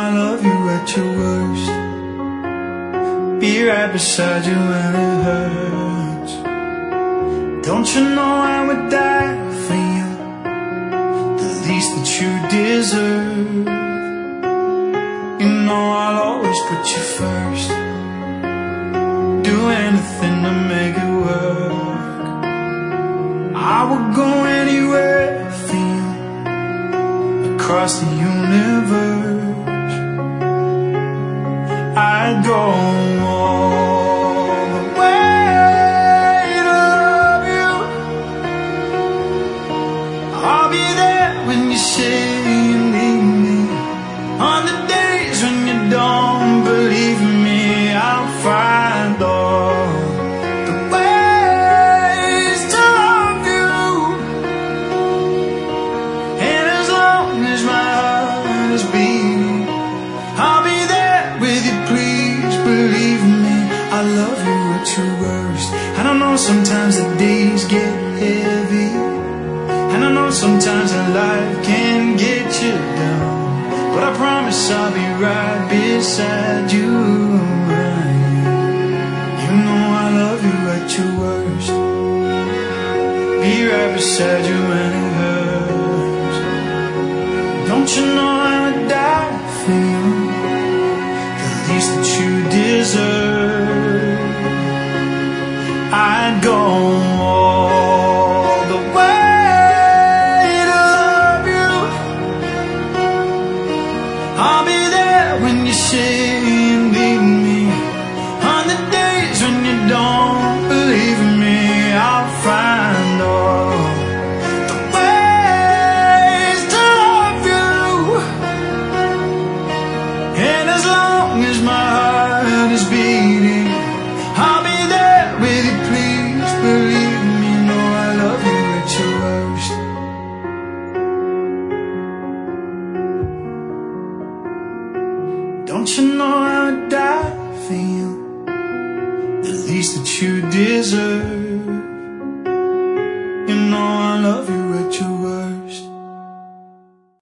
I love you at your worst. Be right beside you when it hurts. Don't you know I would die for you, the least that you deserve. You know I'll always put you first, do anything to make it work. I would go anywhere for you, across the universe. I'd go all the way to love you. I'll be there when you say you need me. On the days when you don't believe in me, I'll find all the ways to love you. And as long as my heart is beating, I'll be there with you, please believe me. I love you at your worst. And I know sometimes the days get heavy, and I know sometimes that life can get you down, but I promise I'll be right beside you. You know I love you at your worst. Be right beside you when it hurts. Don't you know I would die for you, the least that you deserve. I'd go all the way to love you. I'll be there when you say you need me. On the days when you don't believe in me, I'll find all the ways to love you. And as long as my heart is beating, I'll be there with you, please believe me. No, I love you at your worst. Don't you know I would die for you, the least that you deserve.